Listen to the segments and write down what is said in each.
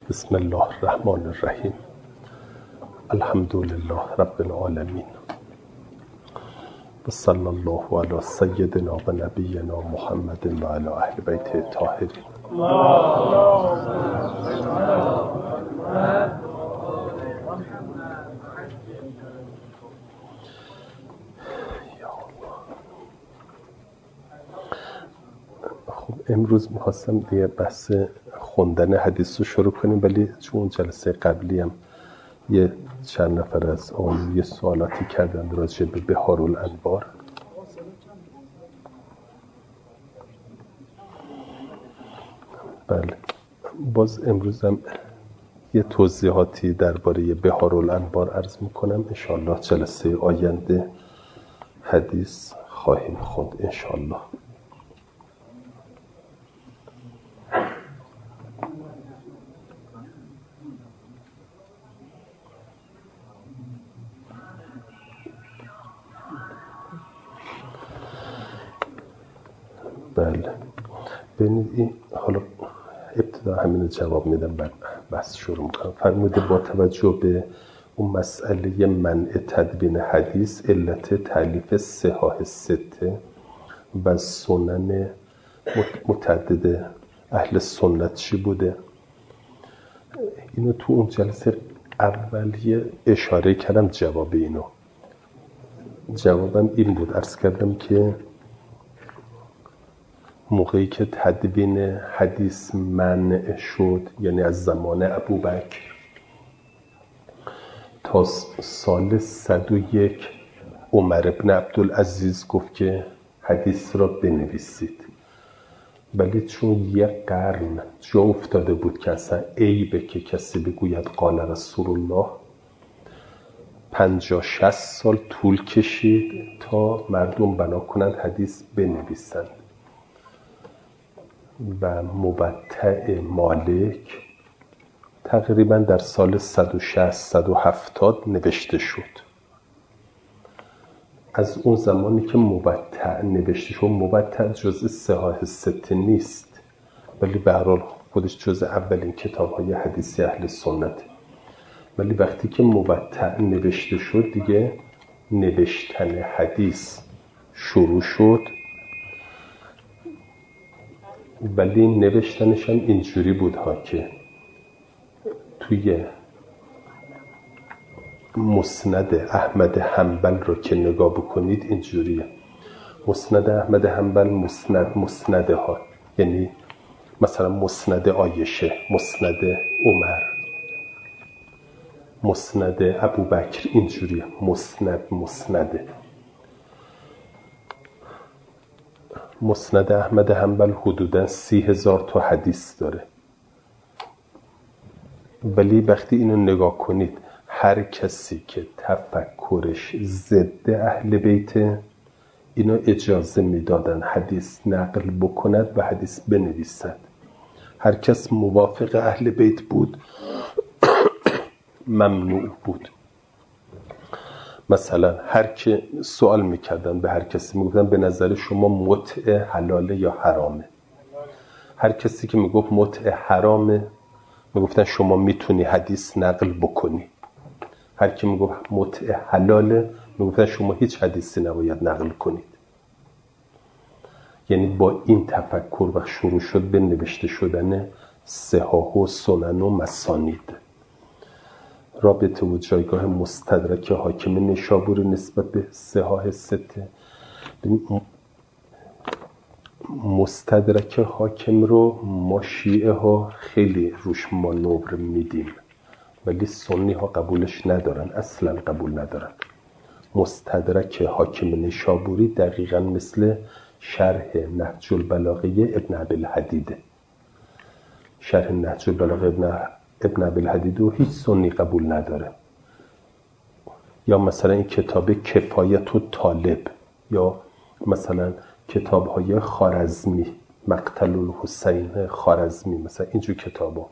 بسم الله الرحمن الرحیم. الحمد لله رب العالمین و صلی الله علی سیدنا و نبینا محمد و علی اهل بیت الطاهرین. خب امروز میخواستم دیگه بحث خوندن حدیث رو شروع کنیم، ولی چون جلسه قبلی هم یه چند نفر از آن یه سوالاتی کردن راجع به بحارالانوار، بله باز امروز هم یه توضیحاتی درباره بحارالانوار عرض میکنم. انشاءالله جلسه آینده حدیث خواهیم خوند انشاءالله. بله ببینید این حالا ابتدا همین جواب میدم بعد بحث شروع میکنم. فرموده با توجه به اون مسئله منع تدوین حدیث، علت تألیف صحاح سته و سنن متعدد اهل سنت چی بوده؟ اینو تو اون جلسه اولیه اشاره کردم. جوابم این بود، عرض کردم که موقعی که تدوین حدیث منع شد، یعنی از زمان ابوبکر تا سال 101 عمر ابن عبدالعزیز گفت که حدیث را بنویسید، ولی چون یک قرن جا افتاده بود که اصلا عیبه که کسی بگوید قال رسول الله، 50-60 سال طول کشید تا مردم بنا کنند حدیث بنویسند و مبتع مالک تقریبا در سال 160-170 نوشته شد. از اون زمانی که مبتع نوشته شد، مبتع جزء صحاح سته نیست، ولی به هر حال خودش جزء اولین کتاب‌های حدیثی اهل سنت، ولی وقتی که مبتع نوشته شد دیگه نوشتن حدیث شروع شد. ولی نوشتنش هم اینجوری بود ها که توی مسند احمد حنبل رو که نگاه بکنید اینجوریه. مسند احمد حنبل مسنده ها، یعنی مثلا مسند عایشه، مسند عمر، مسند ابوبکر، اینجوریه مسنده. مسند احمد حنبل حدوداً 30,000 تا حدیث داره، ولی وقتی اینو نگاه کنید هر کسی که تفکرش ضد اهل بیت، اینو اجازه میدادن حدیث نقل بکند و حدیث بنویسد. هر کس موافق اهل بیت بود ممنوع بود. مثلا هر که سوال میکردن به هر کسی میگفتن به نظر شما متع حلاله یا حرامه؟ هر کسی که میگفت متع حرامه میگفتن شما میتونی حدیث نقل بکنی. هر کی میگفت متع حلاله میگفتن شما هیچ حدیثی نباید نقل کنید. یعنی با این تفکر وقت شروع شد به نوشته شدن صحاح و سنن و مسانید. رابطه و جایگاه مستدرک حاکم نیشابوری نسبت به صحاح سته. مستدرک حاکم رو ما شیعه ها خیلی روش مانور میدیم، ولی سنی ها قبولش ندارن، اصلا قبول ندارن. مستدرک حاکم نیشابوری دقیقا مثل شرح نهج البلاغه ابن ابی‌الحدیده. شرح نهج البلاغه ابن ابی‌الحدید رو هیچ سنی قبول نداره. یا مثلا این کتاب کفایت الطالب، یا مثلا کتاب‌های خوارزمی، مقتل الحسین خوارزمی، مثلا اینجور کتابا.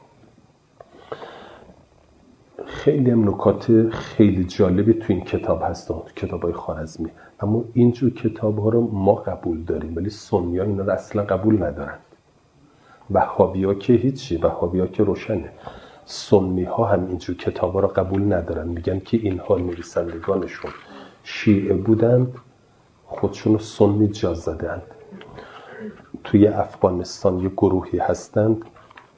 خیلی هم نکات خیلی جالبی تو این کتاب هستن، تو کتاب‌های خوارزمی، اما اینجور کتاب‌ها رو ما قبول داریم ولی سنیان اینا رو اصلا قبول ندارن. وهابی‌ها که هیچی، وهابی‌ها که روشنه. سنی‌ها هم اینجور کتابا رو قبول ندارن، میگن که اینها نویسندگانشون شیعه بودند، خودشون رو سنی جا زدند. توی افغانستان یه گروهی هستند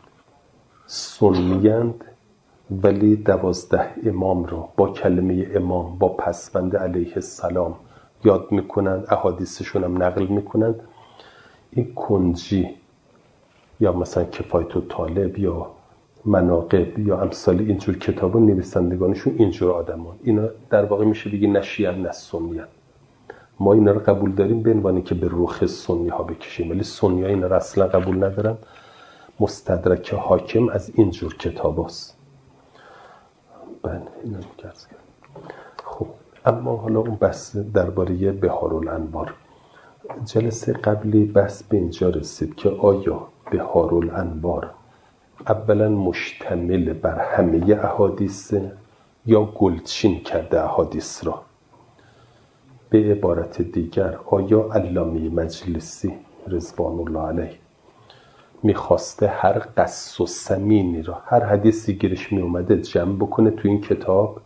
سنی‌اند ولی 12 امام رو با کلمه امام با پسوند علیه السلام یاد میکنند، احادیثشون هم نقل میکنند. این کنجی یا مثلا کفایت الطالب یا مناقب یا امثال اینجور کتابا نویسندگانشون اینجور آدمان، اینا در واقع میشه بگی نه شیعه نه سنی. ما اینا رو قبول داریم به عنوانی که به رخ سنی ها بکشیم، ولی سنی ها اینا رو اصلا قبول ندارن. مستدرک حاکم از اینجور کتاب هست. بله اینا رو خب اما حالا اون بحث درباره بهارالانوار، جلسه قبلی بحث به اینجا رسید که آیا بهارالانوار اولا مشتمل بر همه احادیث یا گلچین کرده احادیث را؟ به عبارت دیگر آیا علامه مجلسی رضوان الله علیه میخواسته هر قص و سمینی را، هر حدیثی گیرش میومده جمع بکنه تو این کتاب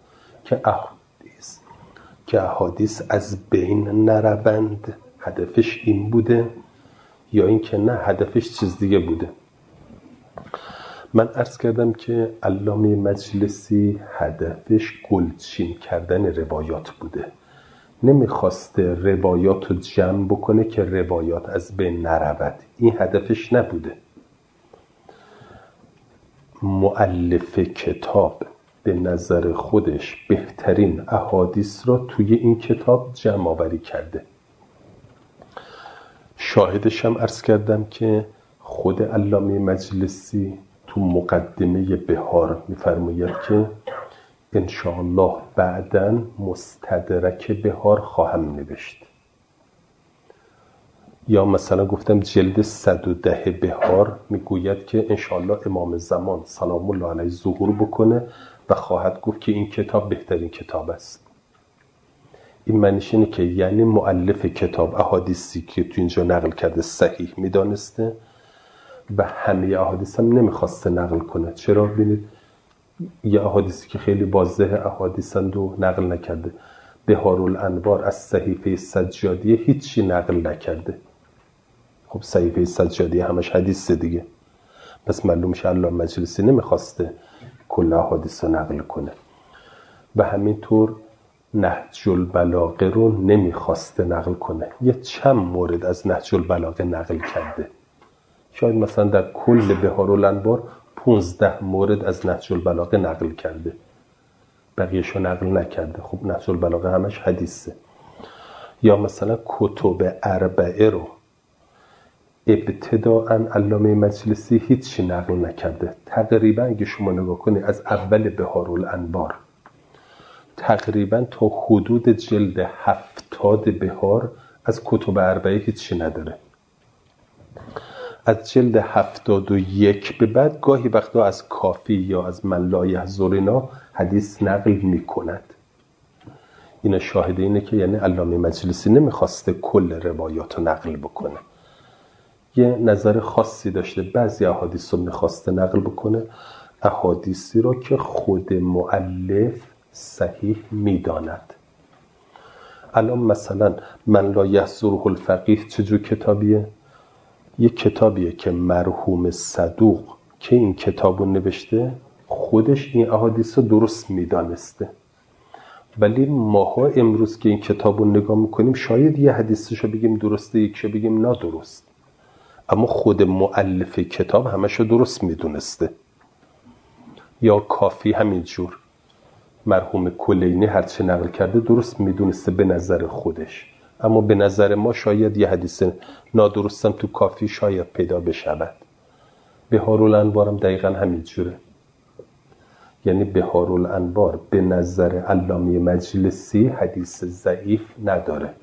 که احادیث از بین نروند؟ هدفش این بوده یا این که نه هدفش چیز دیگه بوده؟ من عرض کردم که علامه مجلسی هدفش گلچین کردن روایات بوده، نمیخواسته روایات رو جمع بکنه که روایات از بین نرود، این هدفش نبوده. مؤلف کتاب به نظر خودش بهترین احادیث را توی این کتاب جمع آوری کرده. شاهدش هم عرض کردم که خود علامه مجلسی تو مقدمه بهار میفرماید که انشاءالله بعداً مستدرک بهار خواهم نوشت. یا مثلا گفتم جلد 110 بهار میگوید که انشاءالله امام زمان سلام الله علیه ظهور بکنه و خواهد گفت که این کتاب بهترین کتاب است. این معنیش اینه که یعنی مؤلف کتاب احادیثی که تو اینجا نقل کرده صحیح میدانسته و همه احادیث هم نمیخواسته نقل کنه. چرا؟ ببینید یه احادیثی که خیلی واضحه احادیثند و نقل نکرده. بهارالانوار از صحیفه سجادیه هیچی نقل نکرده. خب صحیفه سجادیه همش حدیث دیگه، پس معلوم میشه علامه مجلسی نمیخواسته کل احادیث رو نقل کنه. و همینطور نهج البلاغه رو نمیخواسته نقل کنه، یه چند مورد از نهج البلاغه نقل کرده. شاید مثلا در کل بهارالانوار 15 مورد از نهج البلاغه نقل کرده، بقیه‌شو نقل نکرده. خب نهج البلاغه همش حدیثه. یا مثلا کتب اربعه رو ابتداءً علامه مجلسی هیچی نقل نکرده. تقریبا اگه شما نگاه کنید از اول بهارالانوار تقریبا تا حدود جلد 70 بهار از کتب اربعه هیچی نداره. از جلد 71 به بعد گاهی وقتا از کافی یا از من لا یحضر اینا حدیث نقل میکند. اینا شاهده اینه که یعنی علامه مجلسی نمیخواسته کل روایات رو نقل بکنه، یه نظر خاصی داشته. بعضی احادیث رو میخواسته نقل بکنه، احادیثی رو که خود مؤلف صحیح میداند. الان مثلا من لا یحضره الفقیه چجور کتابیه؟ یه کتابیه که مرحوم صدوق که این کتابو نوشته خودش این احادیث رو درست میدانسته، ولی ماها امروز که این کتابو نگاه میکنیم شاید یه حدیثشو بگیم درسته یکشو بگیم نادرست، اما خود مؤلف کتاب همشو درست میدونسته. یا کافی همینجور، مرحوم کلینی هرچه نقل کرده درست میدونسته به نظر خودش، اما به نظر ما شاید یه حدیث نادرستم تو کافی شاید پیدا بشود. بهارالانوار هم دقیقا همینجوره. یعنی بهارالانوار به نظر علامه مجلسی حدیث ضعیف نداره.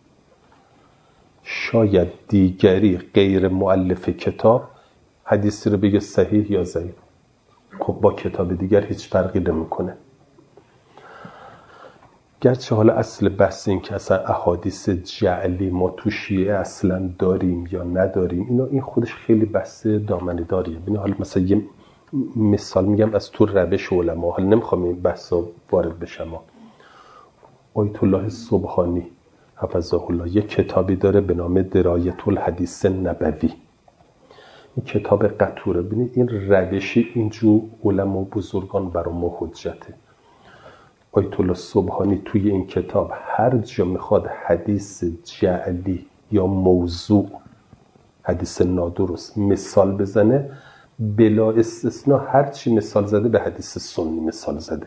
شاید دیگری غیر مؤلف کتاب حدیثی رو بگه صحیح یا ضعیف، خب با کتاب دیگر هیچ فرقی نمیکنه. گرچه حالا اصل بحث این که اصلا احادیث جعلی ما تو شیعه اصلا داریم یا نداریم، این خودش خیلی بحث دامنه داریه. ببین حالا مثلا یه مثال میگم از تو روش علما، حالا نمیخوام این بحثا وارد بشم. آیت الله سبحانی حفظه الله یک کتابی داره به نام درایت الحدیث نبوی. این کتاب قطوره. ببینید این روش اینجور علما بزرگان برای ما حجته. آیت الله سبحانی توی این کتاب هر جا میخواد حدیث جعلی یا موضوع، حدیث نادرست مثال بزنه، بلا استثناء هر چی مثال زده به حدیث سنی مثال زده.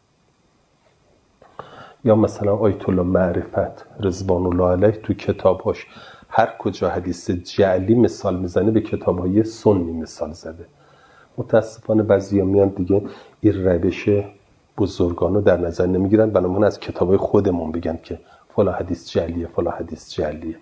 یا مثلا آیت الله معرفت رضوان الله علیه تو کتاباش هر کجا حدیث جعلی مثال میزنه به کتابهای سنی مثال زده. متاسفانه بعضیا میان دیگه این روش بزرگانو در نظر نمیگیرن، بنابراین از کتابای خودمون بگن که فلا حدیث جعلیه فلا حدیث جعلیه.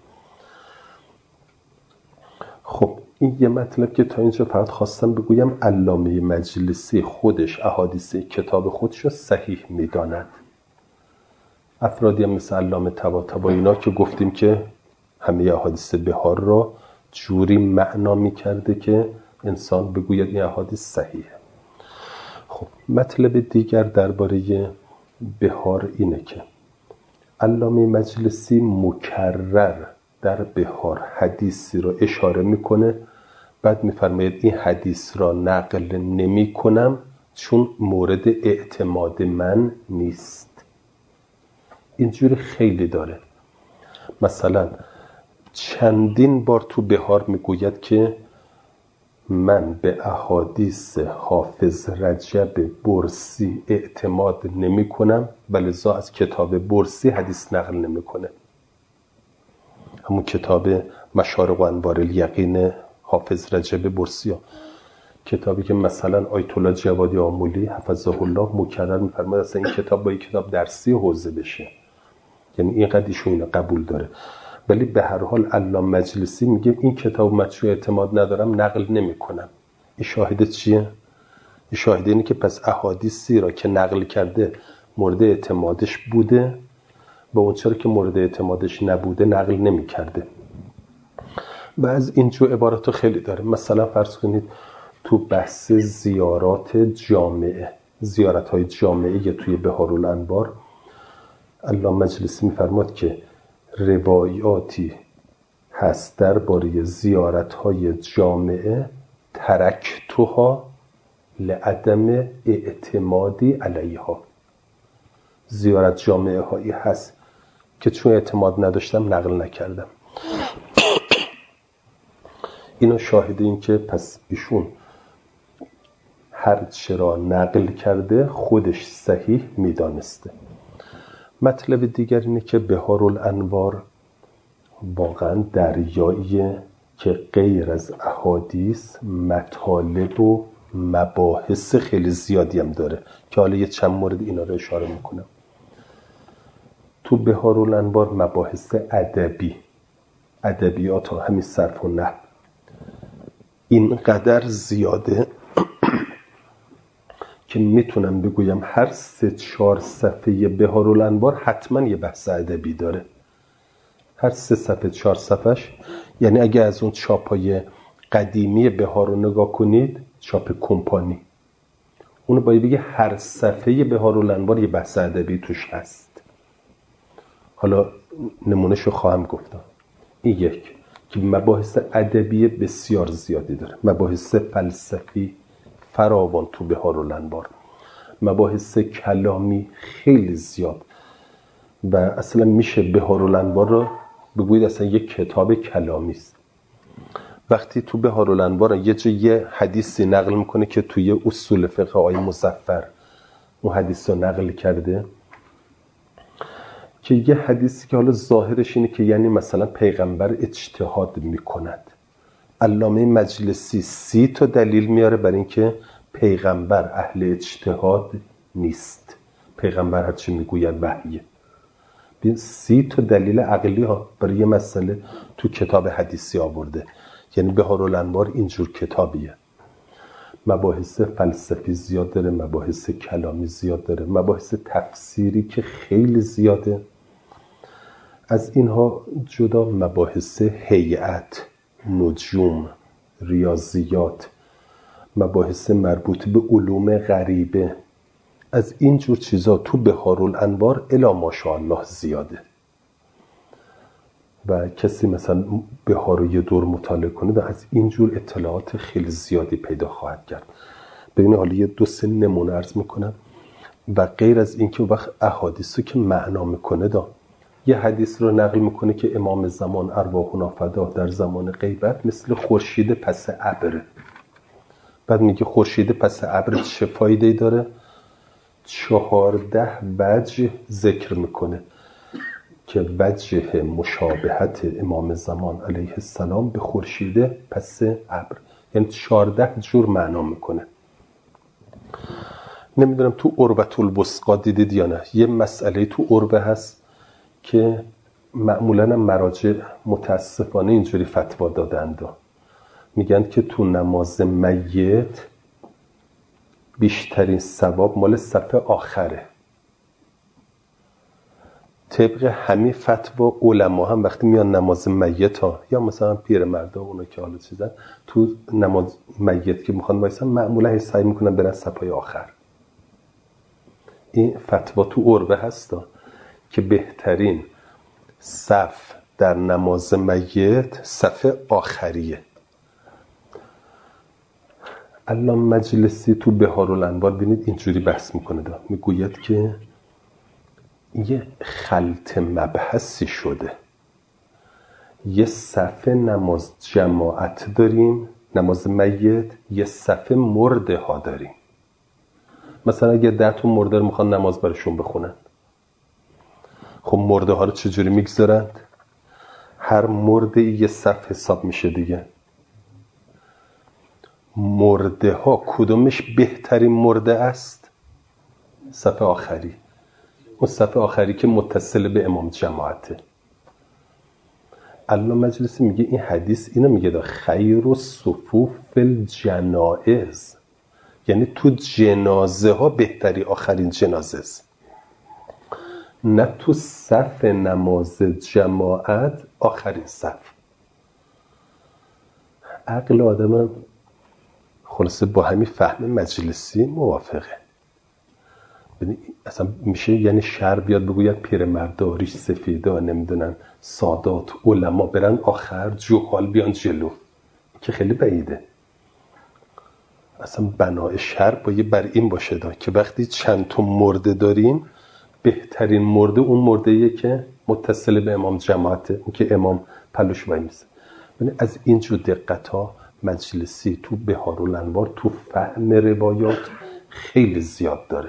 خب این یه مطلب که تا اینجا فقط خواستم بگویم. علامه مجلسی خودش احادیث کتاب خودش رو صحیح میداند. افرادی هم مثل علامه طباطبایی اینا که گفتیم که همه احادیث بهار را جوری معنا میکرده که انسان بگوید این احادیث صحیحه. خب مطلب دیگر درباره بهار اینه که علامه مجلسی مکرر در بهار حدیثی رو اشاره میکنه، بعد میفرماید این حدیث را نقل نمی کنم چون مورد اعتماد من نیست. اینجوری خیلی داره. مثلا چندین بار تو بهار میگوید که من به احادیث حافظ رجب برسی اعتماد نمی کنم و لذا از کتاب برسی حدیث نقل نمی کنه. همون کتاب مشارق و انوار الیقین حافظ رجب برسی ها. کتابی که مثلا آیت الله جوادی آمولی حفظه الله مکرر میفرماید اصلا این کتاب با یک کتاب درسی حوزه بشه، یعنی اینقدر ایشون اینو قبول داره. ولی به هر حال علامه مجلسی میگه این کتاب مشروع اعتماد ندارم نقل نمی کنم. این شاهد چیه؟ این شاهد اینه که پس احادیثی را که نقل کرده مورد اعتمادش بوده و اون چرا که مورد اعتمادش نبوده نقل نمی کرده. و از اینجور عبارات خیلی داره. مثلا فرض کنید تو بحث زیارات جامعه، زیارت های جامعه توی بهارالانوار، علامه مجلسی میفرماد که روایاتی هست درباره زیارت های جامعه ترکتها لعدم اعتمادی علیها. زیارت جامعه هایی هست که چون اعتماد نداشتم نقل نکردم. اینو شاهد این که پس ایشون هر چرا نقل کرده خودش صحیح میدانسته. مطلب دیگر اینه که بهارالانوار واقعا دریاییه که غیر از احادیث مطالب و مباحث خیلی زیادی هم داره که حالا یه چند مورد اینا رو اشاره میکنم. تو بهارالانوار مباحث ادبی، ادبیات ها، همین صرف و نحو اینقدر زیاده که میتونم بگویم هر 3-4 صفحه بهارالانوار حتما یه بحث ادبی داره. هر 3 صفحه 4 صفحش، یعنی اگه از اون چاپای قدیمی بهار رو نگاه کنید، چاپ کمپانی، اونو باید بگه هر صفحه بهارالانوار یه بحث ادبی توش هست. حالا نمونهشو خواهم گفتم. این یک که مباحث ادبی بسیار زیادی داره، مباحث فلسفی فراوان تو بهارالانوار، مباحث کلامی خیلی زیاد و اصلا میشه بهارالانوار رو بگوید اصلا یک کتاب کلامی است. وقتی تو بهارالانوار یه جا یه حدیثی نقل میکنه که توی اصول فقه آقای مظفر اون حدیث رو نقل کرده که یه حدیثی که حالا ظاهرش اینه که یعنی مثلا پیغمبر اجتهاد میکند، علامه مجلسی 30 تا دلیل میاره برای اینکه پیغمبر اهل اجتهاد نیست، پیغمبر هرچی میگوید وحیه. 30 تا دلیل عقلی ها برای یه مسئله تو کتاب حدیثی آورده. یعنی بهارالانوار اینجور کتابیه. مباحث فلسفی زیاد داره، مباحث کلامی زیاد داره، مباحث تفسیری که خیلی زیاده. از اینها جدا مباحث هیئت، نجوم، ریاضیات، مباحث مربوط به علوم غریبه، از این جور چیزا تو بحارالانوار الی ماشاءالله زیاده و کسی مثلا بحار رو یه دور مطالعه کنه و از این جور اطلاعات خیلی زیادی پیدا خواهد کرد. ببینید حالا یه 2-3 نمونه عرض میکنم و غیر از این که وقت احادیث رو که معنا میکنه یه حدیث رو نقل میکنه که امام زمان ارواحنا فدا در زمان غیبت مثل خورشید پس ابر. بعد میگه خورشید پس ابر چه فایده‌ای داره؟ 14 وجه ذکر میکنه که وجه مشابهت امام زمان علیه السلام به خورشید پس ابر، یعنی 14 جور معنا میکنه. نمیدونم تو عربة الوثقی دیدید یا نه، یه مسئله تو عربه هست که معمولاً مراجع متاسفانه اینجوری فتوا دادند، میگن که تو نماز میت بیشترین ثواب مال صف آخره. طبق همین فتوا علما هم وقتی میان نماز میت ها یا مثلا پیرمردا اونا که حالا چیزن تو نماز میت که میخوان وایسن معمولا سعی میکنن برن صفای آخر. این فتوا تو عربه هستا که بهترین صف در نماز میت صف آخریه. علامه مجلسی تو بحارالانوار ببینید اینجوری بحث میکنه، میگوید که یه خلط مبحثی شده، یه صف نماز جماعت داریم نماز میت، یه صف مرده ها داریم. مثلا اگه 10 تا مرده رو میخوان نماز برشون بخونن، خب مرده ها رو چجوری میگذارند؟ هر مرده یه صف حساب میشه دیگه. مرده ها کدومش بهترین مرده است؟ صف آخری، اون صف آخری که متصل به امام جماعته. علامه مجلسی میگه این حدیث اینو میگه خیر الصفوف فی الجنائز، یعنی تو جنازه ها بهتری آخرین جنازه است، نه تو صف نماز جماعت آخرین صف. عقل آدم خلاصه با همین فهم مجلسی موافقه. اصلا میشه یعنی شر بیاد بگوید پیرمردا، ریش سفیدا، نمیدونن سادات، علما برن آخر، جهال بیان جلو، که خیلی بعیده. اصلا بنای شر باید بر این باشه که وقتی چند تا مرده داریم بهترین مرده اون مرده‌ایه که متصل به امام جماعته، اون که امام پلوش وای میسه. از اینجور دقت‌ها مجلسی تو بحارالانوار تو فهم روایات خیلی زیاد داره.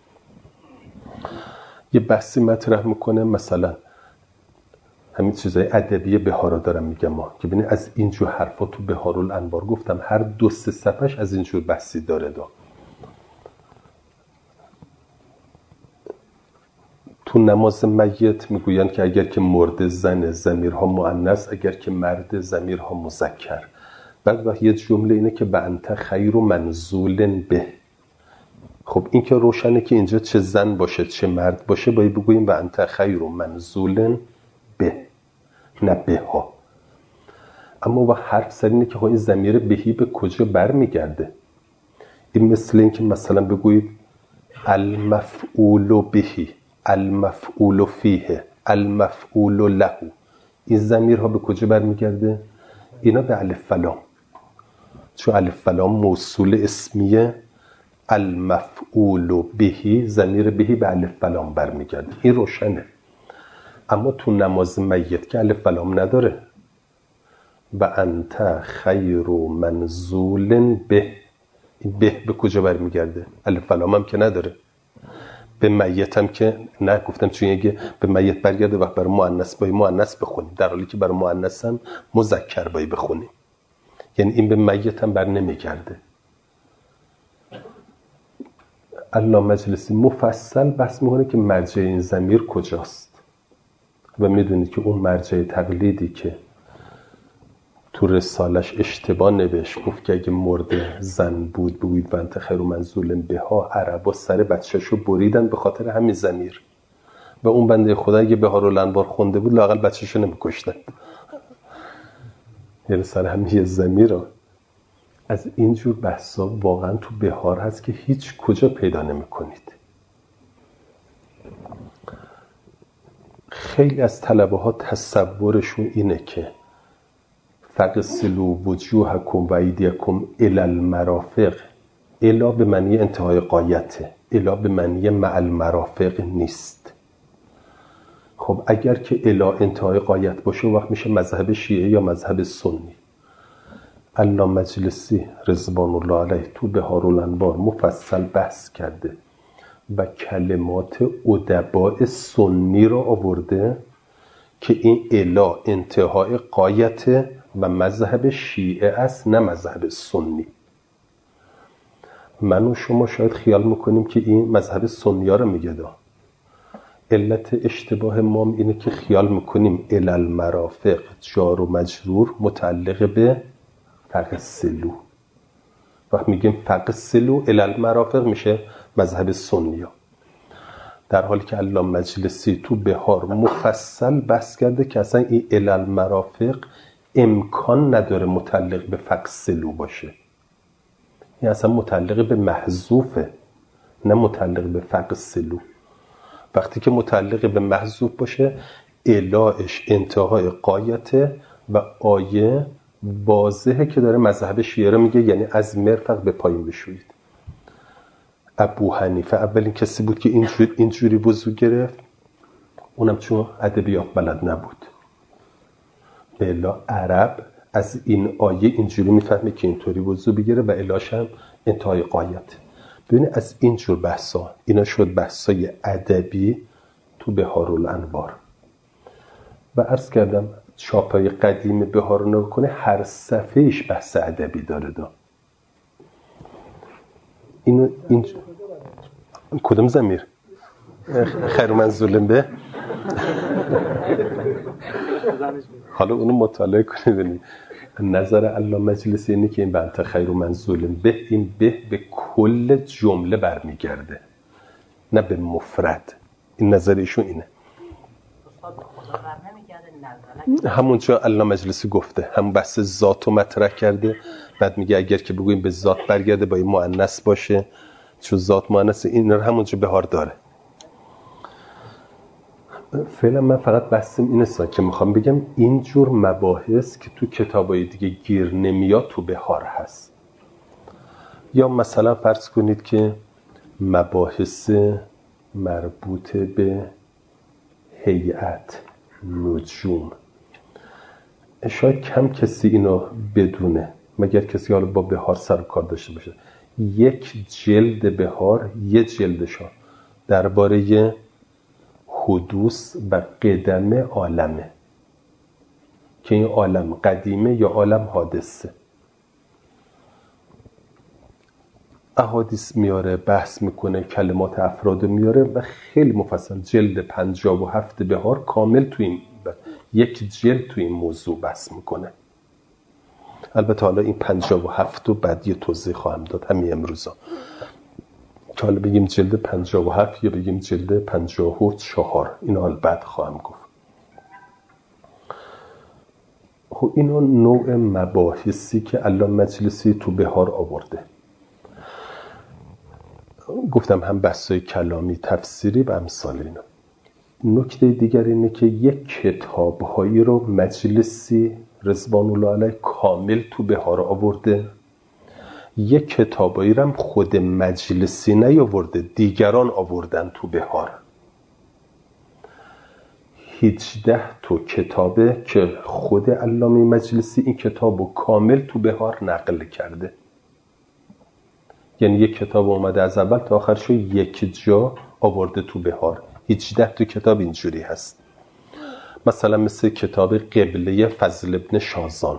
یه بحثی مطرح میکنه، مثلا همین چیزای ادبی بهارا دارم میگم که ببینید از اینجور حرفا تو بحارالانوار گفتم هر 2-3 صفحش از اینجور بحثی داره. تو نماز میت میگوین که اگر که مرده زن ضمیرها مؤنث، اگر که مرد ضمیرها مذکر. بعد یه جمله اینه که بانت خیر منزول به. خب این که روشنه که اینجا چه زن باشه چه مرد باشه باید بگوییم بانت خیر منزول به، نه به ها. اما و حرف سر اینه که این ضمیر بهی به کجا برمیگرده. این مثل این که مثلا بگویید المفعول بهی، المفعول فیه، المفعول له. این ضمیرها به کجا برمیگرده؟ اینا به الف و لام، چون الف و لام موصول اسمیه. المفعول بهی، ضمیر بهی به الف و لام برمیگرده، این روشنه. اما تو نماز میت که الف و لام نداره، و انت خیر منزول به، به کجا برمیگرده؟ الف و لام هم که نداره. به میت هم که نه گفتم، چون اگه به میت برگرده وقت برای مؤنث باید مؤنث بخونیم، در حالی که برای مؤنث هم مذکر باید بخونیم، یعنی این به میت هم بر نمیگرده. علامه مجلسی مفصل بحث میکنه که مرجع این ضمیر کجاست و میدونید که اون مرجع تقلیدی که تو رسالش اشتباه نوشت، گفت که اگه مرده زن بود بگوید و انت خیر من ظلم بها. عربا سر بچه‌شو بریدن به خاطر همین ضمیر. و اون بنده خدا اگه بهارالانوار خونده بود لااقل بچه‌شو نمی‌کشتن. یعنی سر همین یه ضمیر. از اینجور بحثا واقعا تو بهار هست که هیچ کجا پیدا نمی‌کنید. خیلی از طلبه ها تصورشون اینه که فغسلوا وجوهکم و ایدیکم الی المرافق، الا به معنی انتهای غایته، الا به معنی مع المرافق نیست. خب اگر که الا انتهای غایت باشه وقت میشه مذهب شیعه یا مذهب سنی. علامه مجلسی رضوان الله علیه تو بهارالانوار مفصل بحث کرده و کلمات ادباء سنی رو آورده که این الا انتهای غایت و مذهب شیعه است نه مذهب سنی. من و شما شاید خیال میکنیم که این مذهب سنی ها رو میگه دا. علت اشتباه ما اینه که خیال میکنیم الی المرافق جار و مجرور متعلق به فغسلوا. وقت میگیم فغسلوا الی المرافق میشه مذهب سنی ها. در حالی که علامه مجلسی تو بهار مفصل بحث کرده که اصلا این الی المرافق امکان نداره متعلق به فغسلوا باشه. این اصلا متعلق به محذوفه نه متعلق به فغسلوا. وقتی که متعلق به محذوف باشه الاش انتهای غایته و آیه واضحه که داره مذهب شیعه رو میگه، یعنی از مرفق به پایین بشویید. ابو حنیفه اولین کسی بود که اینجوری وضو گرفت، اونم چون ادبیات بلد نبود. بلا عرب از این آیه اینجوری میفهمه که اینطوری وضو بگیره و الاش هم انتهای غایت. ببینید از اینجور بحثا، اینا شد بحثای ادبی تو بهارالانوار. و عرض کردم چاپای قدیم بهار رو نگاه کنه هر صفحهش بحث ادبی داره دا. این کدوم ضمیر؟ خیر من ظلم به. حالا اونو مطالعه کنید ببینید. نظر علامه مجلسی اینه که این بنت خیر من ظلم به، این به کل جمله برمیگرده نه به مفرد. این نظر ایشون اینه. همونجا علامه مجلسی گفته هم بحث ذات رو مطرح کرده، بعد میگه اگر که بگوییم به ذات برگرده با این مؤنث باشه چون ذات مؤنث، این رو همونجا بهار داره. فعلا من فقط بحثم اینه که میخوام بگم اینجور مباحث که تو کتابای دیگه گیر نمیاد تو بهار هست. یا مثلا فرض کنید که مباحث مربوط به هیئت، نجوم، شاید کم کسی اینو بدونه مگر کسی حالا با بهار سر کار داشته باشه. یک جلد بهار، یک جلدشان درباره حدوث و قدم عالمه که این عالم قدیمه یا عالم حادثه. احادیث میاره، بحث میکنه، کلمات افراد میاره و خیلی مفصل. جلد 57 بهار کامل تو این یک جلد تو این موضوع بحث میکنه. البته حالا این 57 رو بعد یه توضیح خواهم داد همین امروزا که حالا بگیم جلد 57 یا بگیم جلد 54، این حال بعد خواهم گفت. خب اینا نوع مباحثی که علامه مجلسی تو بهار آورده. گفتم هم بحثای کلامی، تفسیری و امثال اینا. نکته دیگر اینه که یک کتاب‌هایی رو مجلسی رضوان الله علیه کامل تو بهار آورده، یک کتابایی رو هم خود مجلسی نیاورده، دیگران آوردن تو بهار. 18 تا کتابه که خود علامه مجلسی این کتابو کامل تو بهار نقل کرده. یعنی یک کتاب اومده از اول تا آخرشو یک جا آورده تو بهار. 18 تا کتاب اینجوری هست. مثلا مثل کتاب قبله فضل ابن شازان،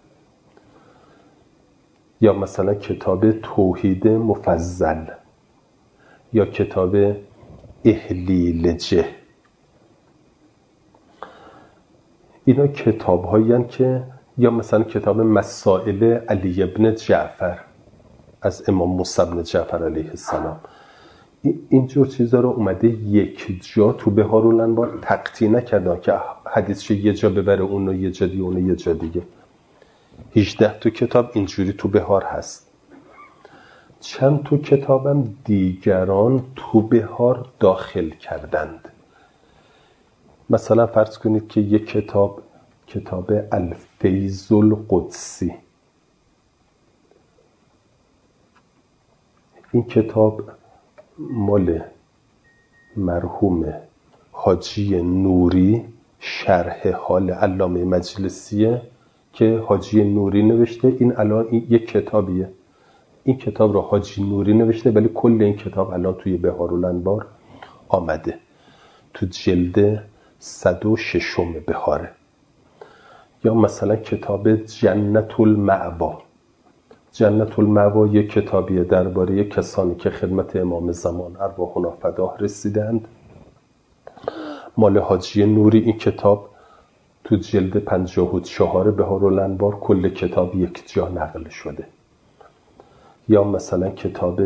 یا مثلا کتاب توحید مفضل، یا کتاب اهلیلجه. اینا کتاب هایی هستند که یا مثلا کتاب مسائل علی ابن جعفر از امام موسی بن جعفر علیه السلام. اینجور چیزا رو اومده یک جا تو بهارالانوار تقطیع نکردن که حدیثش یه جا ببره اون رو یه جا دیگه، اون یه جا دیگه. 18 تا کتاب اینجوری تو بهار هست. چند تا کتابم دیگران تو بهار داخل کردند. مثلا فرض کنید که یک کتاب الفیض القدسی، این کتاب مال مرحوم حاجی نوری، شرح حال علامه مجلسیه که حاجی نوری نوشته. این الان یک کتابیه، این کتاب رو حاجی نوری نوشته ولی کل این کتاب الان توی بهارالانوار آمده، تو جلد 106 بهاره. یا مثلا کتاب جنت المأوا. جنت المأوا یک کتابیه درباره کسانی که خدمت امام زمان ارواحنا فداه رسیدند، مال حاجی نوری. این کتاب تو جلد 54 بهارالانوار کل کتاب یک جا نقل شده. یا مثلا کتاب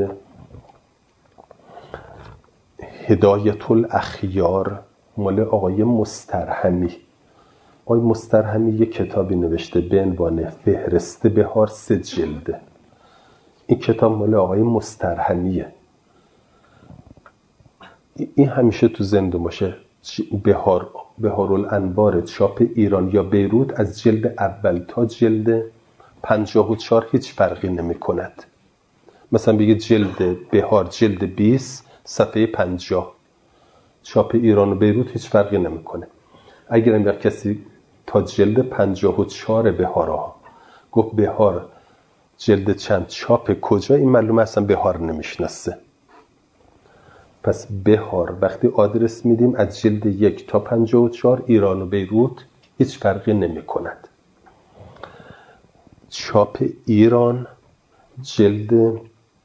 هدایت الاخیار مال آقای مسترهمی. آقای مسترهمی یک کتابی نوشته به عنوان فهرست بهار، 3 جلده. این کتاب مال آقای مسترهمیه. این همیشه تو ذهن باشه. بهارالانوار چاپ ایران یا بیروت از جلد اول تا جلد 54 هیچ فرقی نمی کند. مثلا بگه جلد بهار جلد 20 صفحه 50، چاپ ایران و بیروت هیچ فرقی نمی کنه. اگر این کسی تا جلد 54 بهارها گفت بهار جلد چند چاپ کجا، این معلومه اصلا بهار نمیشناسه. پس بهار وقتی آدرس میدیم از جلد 1 تا 54 ایران و بیروت هیچ فرقی نمی کند. چاپ ایران جلد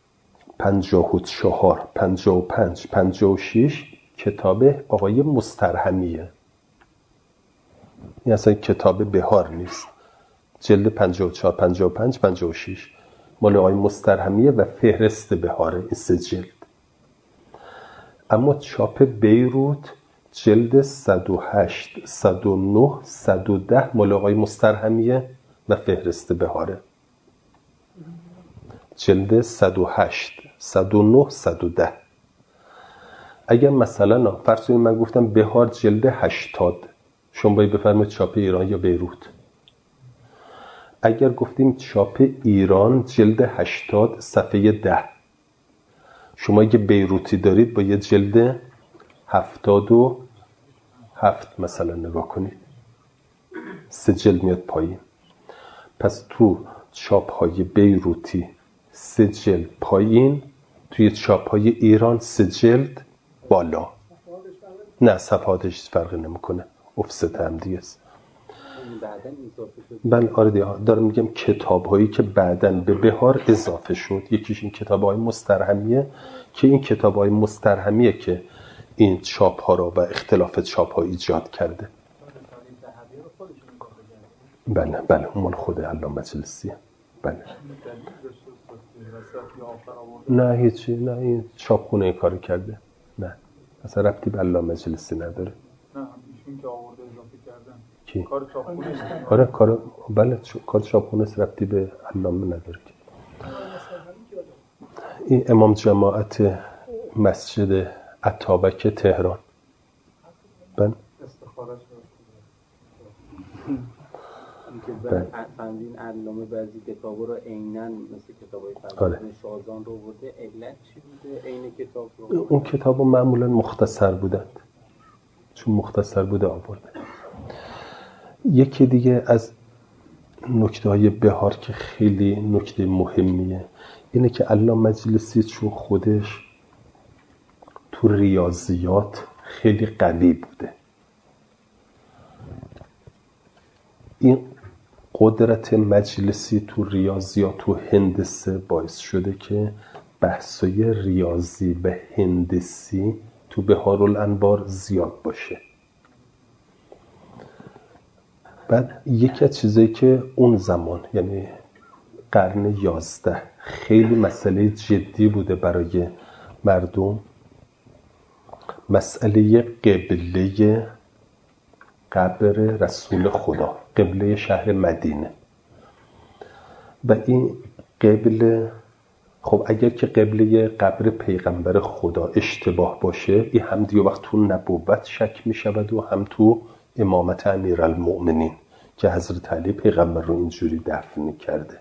54 55 56 کتاب آقای مسترهمیه. این اصلا کتاب بهار نیست. جلد 54 55 56 مال آقای مسترهمیه و فهرست بهاره، این 3 جلد. اما چاپ بیروت جلد 108 109 110 مال آقای مسترهمیه و فهرست بهاره، جلد 108 109 110. اگر مثلا فرض کنید من گفتم بهار جلد 80، شما باید بفرمایید چاپ ایران یا بیروت. اگر گفتیم چاپ ایران جلد 80 صفحه 10، شما اگه بیروتی دارید با یه جلد 77 مثلا نگاه کنید، 3 جلد میاد پایین. پس تو چاپ های بیروتی 3 جلد پایین، توی چاپ های ایران 3 جلد بالا. نه صفحاتش فرقی نمیکنه، افست هم دیگه است. بله آره دیگه، دارم میگم کتاب هایی که بعدن به بهار اضافه شد. یکیش این کتاب های مسترهمیه که این کتاب های مسترهمیه که این چاپ ها را و اختلاف چاپ ها ایجاد کرده. بله بله مال خود علامه مجلسیه. بله نه هیچی، نه این چاپخونه این کارو کرده، نه اصلا ربطی به علامه مجلسی نداره. نه ایشون که آورده اضافه کردن کی؟ کار چاپخونه. آره کار بله کار چاپخونه ربطی به علامه نداره. این امام جماعت مسجد اتابک تهران. بله استخارش که فهمیدین علامه بعضی کتابا رو عیناً مثل کتابای فرزند شازان رو برده، علت چی بوده عین کتاب رو؟ اون کتابو معمولاً مختصر بودند، چون مختصر بوده آورده. یکی دیگه از نکته‌های بهار که خیلی نکته مهمیه اینه که علامه مجلسی چون خودش تو ریاضیات خیلی قوی بوده، این قدرت مجلسی تو ریاضیات و هندسه باعث شده که بحثای ریاضی و هندسی تو بهارالانوار زیاد باشه. بعد یکی از چیزایی که اون زمان یعنی قرن 11 خیلی مسئله جدی بوده برای مردم، مسئله قبله قبر رسول خدا، قبله شهر مدینه. و این قبله، خب اگر که قبله قبر پیغمبر خدا اشتباه باشه، این هم دیگه وقت تو نبوت شک می شود و هم تو امامت امیرالمؤمنین که حضرت علی پیغمبر رو اینجوری دفن کرده.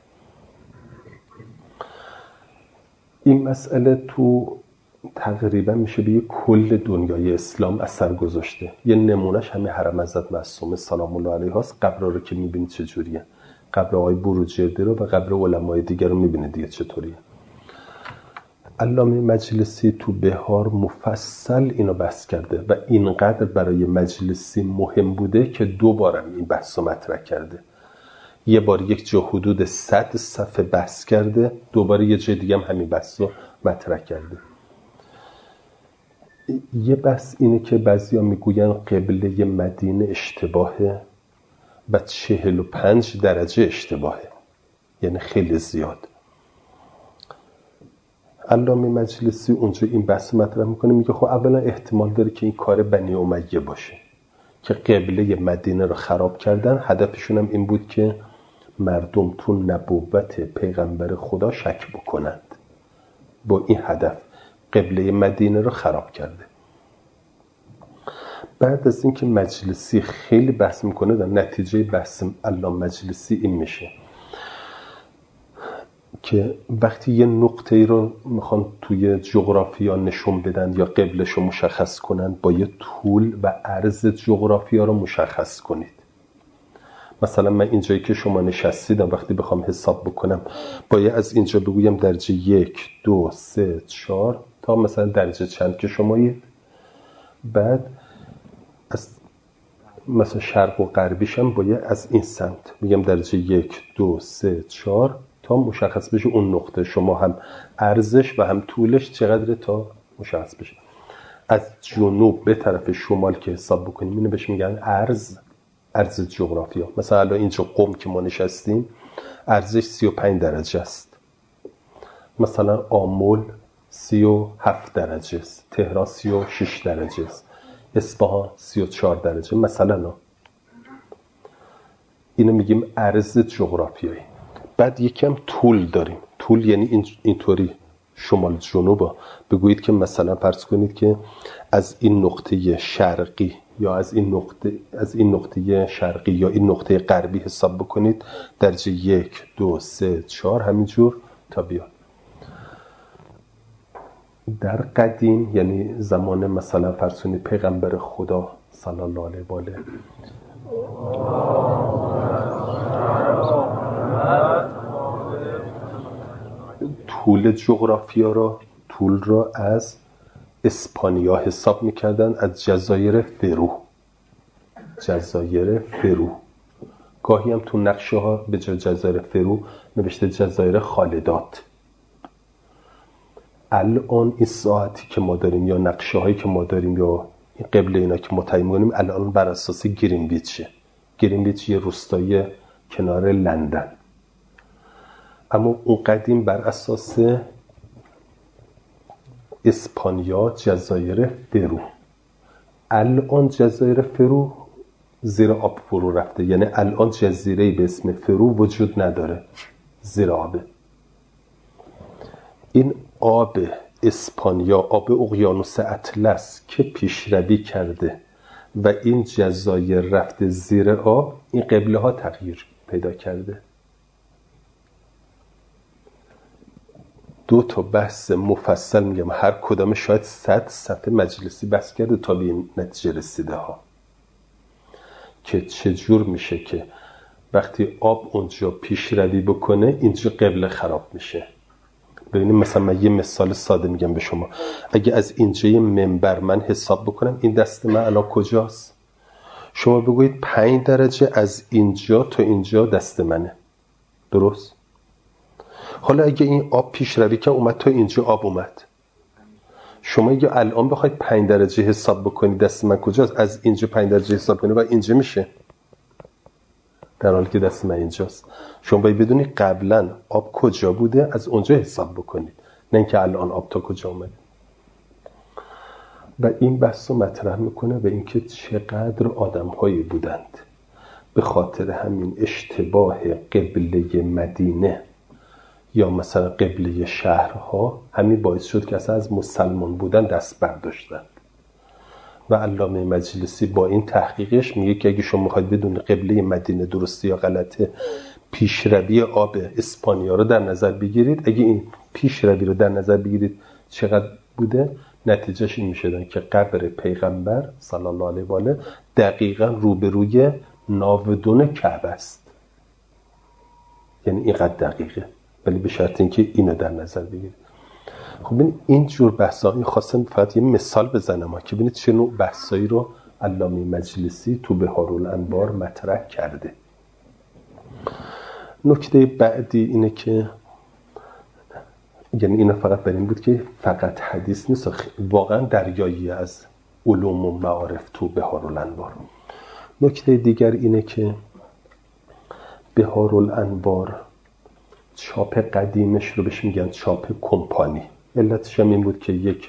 این مسئله تو تقریبا میشه به کل دنیای اسلام اثر گذاشته. یه نمونهش همین حرم حضرت معصومه سلام الله علیه هست. قبر رو که میبینید چجوریه، قبر آقای بروجردی رو و قبر علمای دیگر رو میبینید دیگه چطوریه. علامه مجلسی تو بهار مفصل اینو بحث کرده و اینقدر برای مجلسی مهم بوده که 2 بارم این بحث رو مطرح کرده. یه بار یک جا حدود 100 صفحه بحث کرده، دوباره یه جای دیگه هم همین بحث رو مطرح کرده. یه بحث اینه که بعضیا میگوین قبله مدینه اشتباهه و 45 درجه اشتباهه، یعنی خیلی زیاد. علامه مجلسی اونجا این بحث مطرح میکنه، میگه خب اولا احتمال داره که این کار بنی امیه باشه که قبله مدینه رو خراب کردن. هدفشون هم این بود که مردم تو نبوت پیغمبر خدا شک بکنند. با این هدف قبله مدینه رو خراب کرده. بعد از اینکه مجلسی خیلی بحث میکنه، در نتیجه بحث علامه مجلسی این میشه که وقتی یه نقطه‌ای رو میخوان توی جغرافیا نشون بدن یا قبلش رو مشخص کنن، با یه طول و عرض جغرافیا رو مشخص کنید. مثلا من اینجایی که شما نشستیدم وقتی بخوام حساب بکنم، باید از اینجا بگویم درجه 1 2 3 4 تا مثلا درجه چند که شمایید. بعد از مثلا شرق و غربیشم باید از این سمت بگم درجه 1 2 3 4 تا مشخص بشه اون نقطه شما هم ارزش و هم طولش چقدره تا مشخص بشه. از جنوب به طرف شمال که حساب بکنیم اینو بهش میگن ارز جغرافیا. مثلا الان اینجا قم که ما نشستیم ارزش 35 درجه است. مثلا آمل 37 درجه است، تهران 36 درجه است، اصفهان 34 درجه مثلا. اینو میگیم ارز جغرافیایی. بعد یکم طول داریم. طول یعنی اینطوری شمال جنوبا بگویید که مثلا فرض کنید که از این نقطه شرقی یا از این نقطه شرقی یا این نقطه غربی حساب بکنید درجه 1 2 3 4 همینجور تا بیاد. در قدیم یعنی زمان مثلا فرض کنید پیغمبر خدا صلی الله علیه و آله طول جغرافیا را از اسپانیا حساب میکردن، از جزایر فرو. گاهی هم تو نقشه ها به جای جزایر فرو نوشته جزایر خالدات. الان این ساعتی که ما داریم یا نقشه هایی که ما داریم یا این قبله اینا که ما تعیین کنیم الان بر اساس گرینویچه. گرینویچ یه روستای کنار لندن. اما اون قدیم بر اساس اسپانیا جزایر فرو. الان جزایر فرو زیر آب فرو رفته، یعنی الان جزیره‌ای به اسم فرو وجود نداره، زیر آبه. این آب اسپانیا، آب اقیانوس اطلس که پیشروی کرده و این جزایر رفته زیر آب، این قبله ها تغییر پیدا کرده. 2 تا بحث مفصل میگم، هر کدام شاید 100 صفحه مجلسی بحث کرده تا به این نتیجه رسیده ها که چجور میشه که وقتی آب اونجا پیشروی بکنه اینجا قبله خراب میشه. ببینید مثلا من یه مثال ساده میگم به شما. اگه از اینجا یه منبر من حساب بکنم، این دست من الان کجاست؟ شما بگویید 5 درجه از اینجا تا اینجا دست منه، درست؟ حالا اگه این آب پیشروی که اومد تا اینجا آب اومد، شما اگه الان بخواید 5 درجه حساب بکنید دست من کجاست، از اینجا 5 درجه حساب کنید و اینجا میشه. در حالی که دست من اینجاست. شما باید بدونی قبلا آب کجا بوده، از اونجا حساب بکنید، نه اینکه الان آب تا کجا اومده. و این بحث رو مطرح میکنه به اینکه چقدر آدم‌هایی بودند به خاطر همین اشتباه قبله مدینه یا مثلا قبله شهرها همین باعث شد که اصلا از مسلمان بودن دست برداشتند. و علامه مجلسی با این تحقیقش میگه که اگه شما میخواید بدون قبله مدینه درسته یا غلطه، پیشروی آب اسپانیا رو در نظر بگیرید. اگه این پیشروی رو در نظر بگیرید چقدر بوده، نتیجهش این میشه که قبر پیغمبر صلی الله علیه و آله دقیقاً روبروی ناودون کعبه است. یعنی اینقدر دقیقه، ولی به شرط اینکه اینو در نظر بگیرید. خب این جور بحثایی خواستم فقط یه مثال بزنم که ببینید چه نوع بحثایی رو علامه مجلسی تو بهارالانوار مطرح کرده. نکته بعدی اینه که یعنی اینا فقط بر این بود که فقط حدیث نیست، واقعا دریایی از علوم و معارف تو بهارالانوار. نکته دیگر اینه که بهارالانوار چاپ قدیمش رو بهش میگن چاپ کمپانی. علتش هم این بود که یک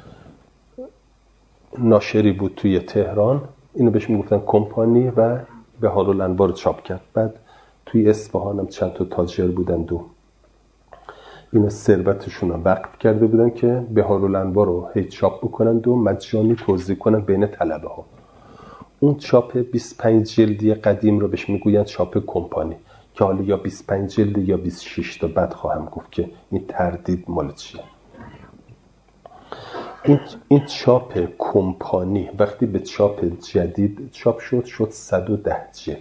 ناشری بود توی تهران، اینو بهش میگفتن کمپانی و بهارالانوار رو چاپ کرد. بعد توی اصفهان هم چند تا تاجر بودند و اینا ثروتشون رو وقف کرده بودن که بهارالانوار رو هی چاپ بکنند و مجانی توزیع کنند بین طلبه ها. اون چاپ 25 جلدی قدیم رو بهش میگویند چاپ کمپانی که حالا یا 25 جلد یا 26 تا. بعد خواهم گفت که این تردید مال چیه. این چاپ کمپانی وقتی به چاپ جدید چاپ شد 110 جلد.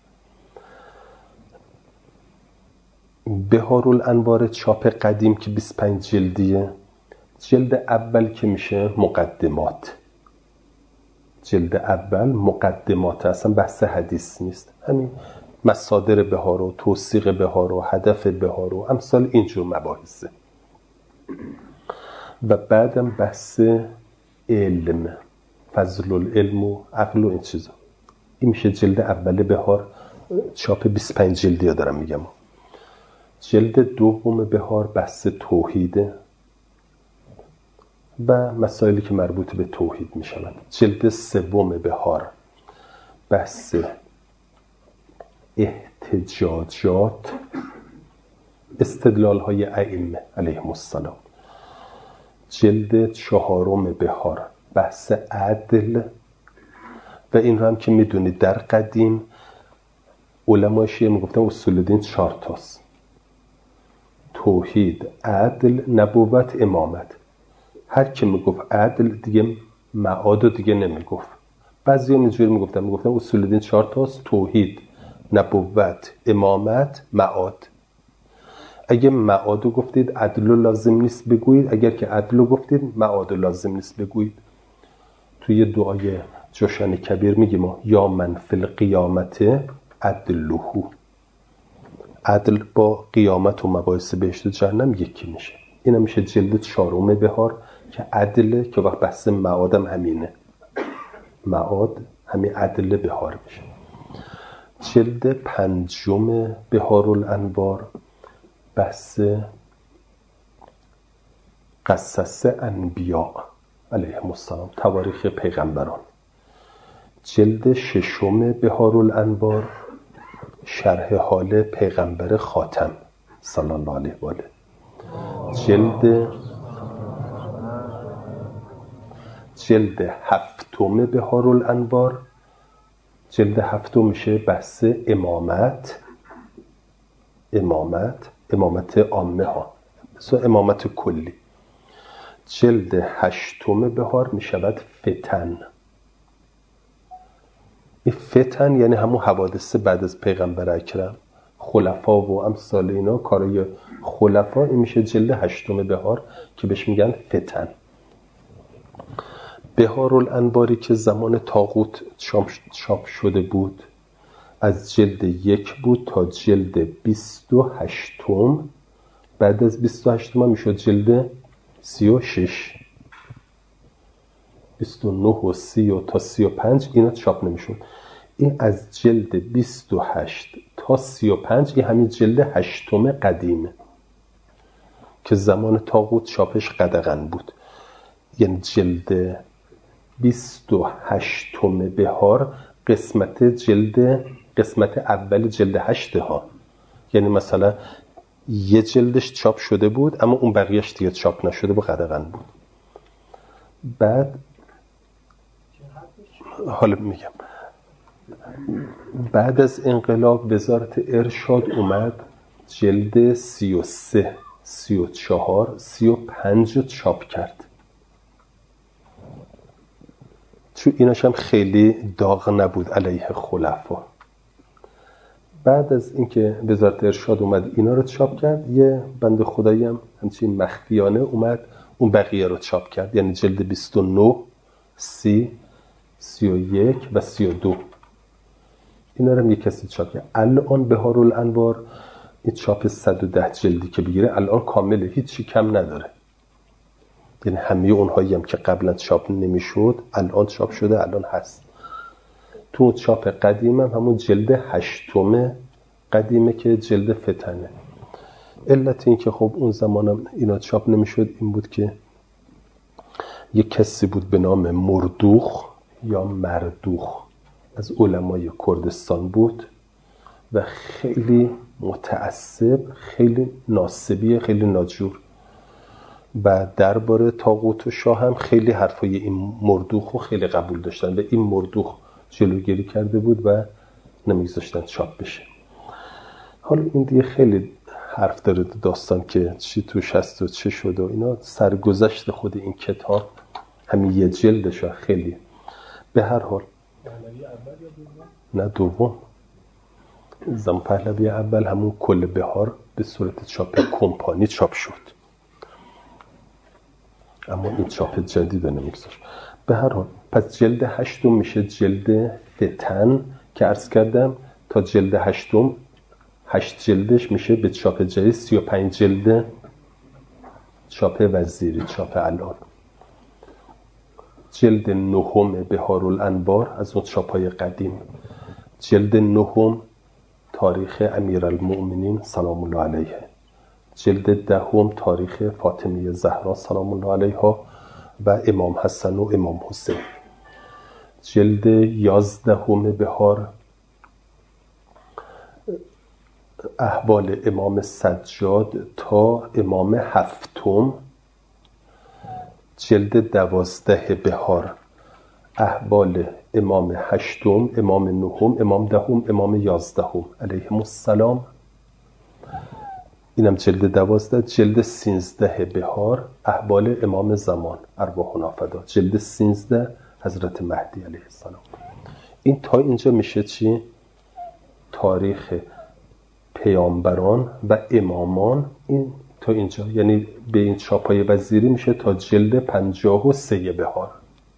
بهارالانوار چاپ قدیم که 25 جلدیه، جلد اول که میشه مقدمات. جلد اول مقدمات، اصلا بحث حدیث نیست، همین مصادر بهار و توثیق بهار و هدف بهار و امثال اینجور مباحثه. و بعدم بحث علم، فضل العلم و عقل و این چیزا. این میشه جلد اول بهار، چاپ 25 جلدی ها دارم میگم. جلد دوم بهار بحث توحیده و مسائلی که مربوط به توحید میشوند. جلد سوم بهار بحث احتجاجات، استدلال های ائمه علیهم السلام. جلد چهارم بهار بحث عدل و این رو هم که میدونید در قدیم علمای شیعه میگفتن اصول دین 4 تاست: توحید، عدل، نبوت، امامت. هر کی میگفت عدل دیگه معاد رو دیگه نمیگفت. بعضیا اینجوری میگفتن اصول دین 4 تاست: توحید، نبوت، امامت، معاد. اگه معاد رو گفتید عدل لازم نیست بگویید، اگر که عدل رو گفتید معاد لازم نیست بگویید. توی دعای جوشن کبیر میگیم ما یا من فی القیامت عدلهو، عدل با قیامت و مباحث بهشت و جهنم یکی میشه. این میشه جلد 4 بهار که عدله، که وقت بحث معادم همینه، معاد همین عدل بهار میشه. جلد 5 بهارالانوار بحث قصص انبیاء علیهم السلام، تواریخ پیغمبران. جلد 6 بهارالانوار شرح حال پیغمبر خاتم صلی الله علیه و آله. جلد 7 بهارالانوار، جلد 7 میشه بحث امامت عامه ها، امامت کلی. جلد 8 بهار میشود فتن. این فتن یعنی همون حوادث بعد از پیغمبر اکرم، خلفا و امثال اینا، کارای خلفا. این میشه جلد 8 بهار که بهش میگن فتن. بهارالانواری که زمان طاغوت چاپ شده بود از جلد 1 بود تا جلد 28م. بعد از 28م میشد جلد 36. 29 و 30 تا 35 اینا چاپ نمیشد. این از جلد 28 تا 35 این همین جلد 8 قدیمه که زمان طاغوت چاپش قدغن بود. یعنی جلد 28 بهار قسمت اول جلد 8 ها. یعنی مثلا یه جلدش چاپ شده بود اما اون بقیهش دیگه چاپ نشده بود، قدغن بود. بعد حالا میگم بعد از انقلاب وزارت ارشاد اومد جلد 33 34 35 رو چاپ کرد. چون ایناش هم خیلی داغ نبود علیه خلفا. بعد از اینکه وزارت ارشاد اومد اینا رو چاپ کرد، یه بنده خدایی هم همچین مخفیانه اومد اون بقیه رو چاپ کرد. یعنی جلد 29 30 31 و 32 اینا رو یک کسی چاپ کرد. الان بهارالانوار این چاپ 110 جلدی که بگیره الان کامله، هیچی کم نداره. یعنی همه اونهایی هم که قبلا چاپ نمیشد الان چاپ شده، الان هست. تو چاپ قدیم هم همون جلد 8 قدیمه که جلد فتنه. علت این که خب اون زمانم اینا چاپ نمیشد این بود که یک کسی بود به نام مردوخ یا مردوخ از علمای کردستان بود و خیلی متعصب، خیلی ناصبی، خیلی ناجور و درباره طاغوت و شاه هم خیلی حرفای این مردوخ رو خیلی قبول داشتن و این مردوخ جلوگیری کرده بود و نمیگذاشتن چاپ بشه. حالا این دیگه خیلی حرف داره داستان که چی توش هست و چه شد و اینا. سرگذشت خود این کتاب همین یه جلدش خیلی. به هر حال نه دوم زمان پهلوی اول همون کل بهار به صورت چاپ کمپانی چاپ شد، اما این چاپ جدید نمیگذاشت. به هر حال پس جلد 8 میشه جلد فتن که عرض کردم تا جلد 8 جلدش میشه به چاپ جدید 35 جلد چاپ وزیری، چاپ الان. جلد 9 بهارالانوار از اون چاپای قدیم. جلد 9 تاریخ امیرالمؤمنین سلام الله علیه. جلد 10 تاریخ فاطمه زهرا سلام الله علیها و امام حسن و امام حسین. جلد 11 بهار احوال امام سجاد تا امام هفتم. جلد 12 بهار احوال امام هشتم، امام نهم، امام دهم، امام 11 علیهم السلام. اینم جلد 12. جلد 13 بهار احوال امام زمان ارواحنا فدا. جلد 13 حضرت مهدی علیه السلام. این تا اینجا میشه چی؟ تاریخ پیامبران و امامان. این تا اینجا یعنی به این چاپای وزیری میشه تا جلد 53 بهار.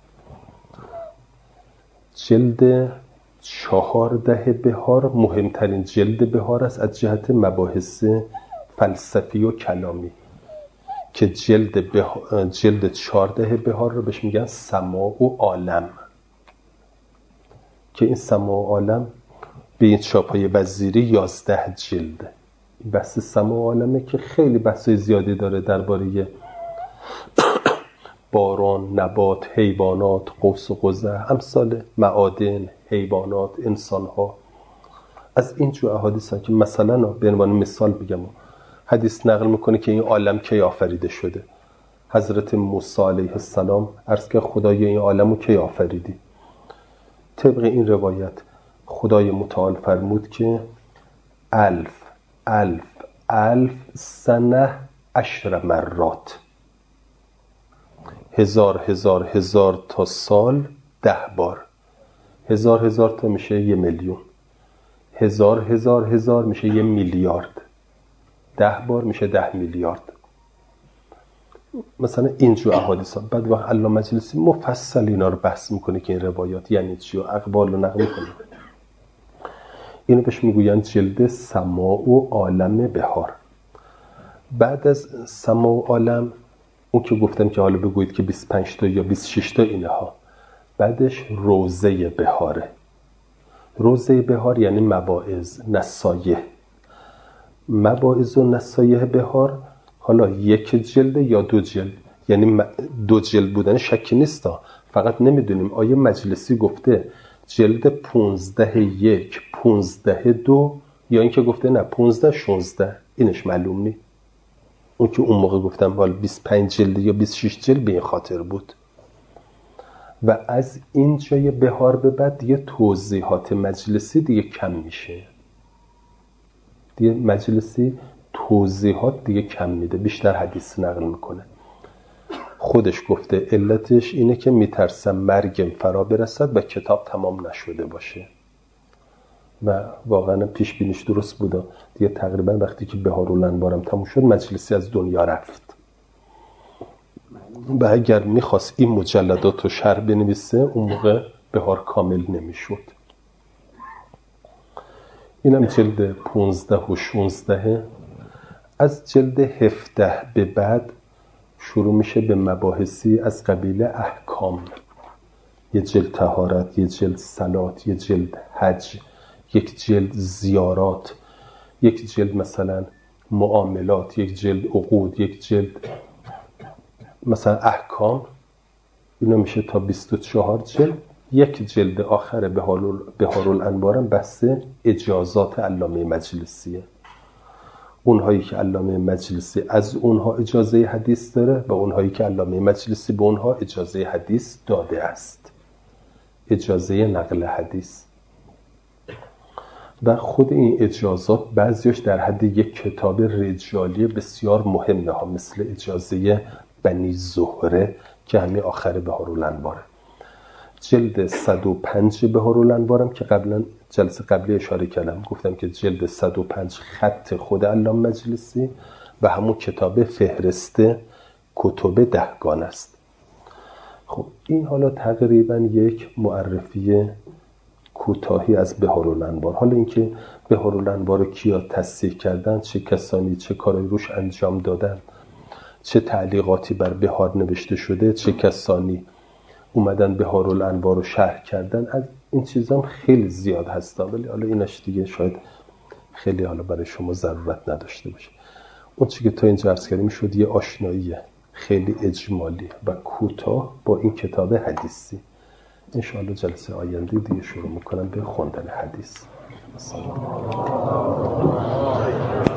جلد 14 بهار مهمترین جلد بهار است از جهت مباحث فلسفی و کلامی که جلد 14 بهار رو بهش میگن سماع و عالم، که این سماع و عالم به این چاپای وزیری 11 جلده. این بحث سماع و عالمه که خیلی بحثای زیادی داره درباره باران، نبات، حیوانات، قوس و قزح، امثال معادن، حیوانات، انسان‌ها. از این جو احادیث که مثلا به عنوان مثال بگم حدیث نقل میکنه که این عالم کی آفریده شده. حضرت موسی علیه السلام عرض که خدای این عالمو کی آفریدی؟ طبق این روایت خدای متعال فرمود که 1000 سنه 10 مرات، 1000 تا سال 10 بار. 1000 تا میشه 1 میلیون. 1000 میشه 1 میلیارد. 10 بار میشه 10 میلیارد. مثلا اینجور احادیث ها. بعد وقت علامه مجلسی مفصل اینا رو بحث میکنه که این روایات یعنی چی و اقوال رو نقل میکنه. اینو بهش میگوین جلد سماع و عالم بهار. بعد از سماع و عالم اون که گفتم که حالا بگویید که 25 تا یا 26 تا اینها. بعدش روضه بهاره. روضه بهار یعنی مواعظ، نصایح. مواعظ و نصایح بهار حالا یک جلد یا دو جلد، یعنی دو جلد بودن شکی نیستا، فقط نمیدونیم آیا مجلسی گفته جلد 15/1 15/2 یا اینکه گفته نه 15/16. اینش معلوم نی. اون که اون موقع گفتم حالا 25 جلد یا 26 جلد به این خاطر بود. و از این جای بهار به بعد دیگه توضیحات مجلسی دیگه کم میشه. دیگه مجلسی توضیحات دیگه کم میده، بیشتر حدیث نقل میکنه. خودش گفته علتش اینه که میترسم مرگم فرا برسد و کتاب تمام نشده باشه. و واقعا پیش بینیش درست بوده. دیگه تقریبا وقتی که بهارالانوارم تموم شد مجلسی از دنیا رفت. و اگر میخواست این مجلدات رو شرح بنویسه اون موقع بهار کامل نمیشد. اینم جلد 15 و 16. از جلد 17 به بعد شروع میشه به مباحثی از قبیل احکام. یه جلد طهارت، یه جلد صلات، یه جلد حج، یک جلد زیارات، یک جلد مثلا معاملات، یک جلد عقود، یک جلد مثلا احکام. اینا میشه تا 24 جلد. یک جلد آخر بهارالانوارم بحث اجازات علامه مجلسیه. اونهایی که علامه مجلسی از اونها اجازه حدیث داره و اونهایی که علامه مجلسی به اونها اجازه حدیث داده است، اجازه نقل حدیث. و خود این اجازات بعضیش در حد یک کتاب رجالی بسیار مهمه ها، مثل اجازه بنی زهره که همین آخر بهارالانواره. جلد 105 بهارالانوارم که قبلا جلسه قبلی اشاره کردم، گفتم که جلد 105 خط خود علامه مجلسی و همون کتاب فهرست کتب دهگان است. خب این حالا تقریبا یک معرفی کوتاهی از بهارالانوار. حالا اینکه بهارالانوار رو کیا تصحیح کردن، چه کسانی چه کارایی روش انجام دادن، چه تعلیقاتی بر بهار نوشته شده، چه کسانی اومدن بهارالانوار رو شرح کردن، از این چیزام خیلی زیاد هستا، ولی حالا اینش دیگه شاید خیلی حالا برای شما ضرورت نداشته باشه. اون چیزی که تا اینجا عرض کردیم شد یه آشنایی خیلی اجمالی و کوتاه با این کتاب حدیثی. انشاءالله جلسه آینده دیگه شروع میکنم به خوندن حدیث.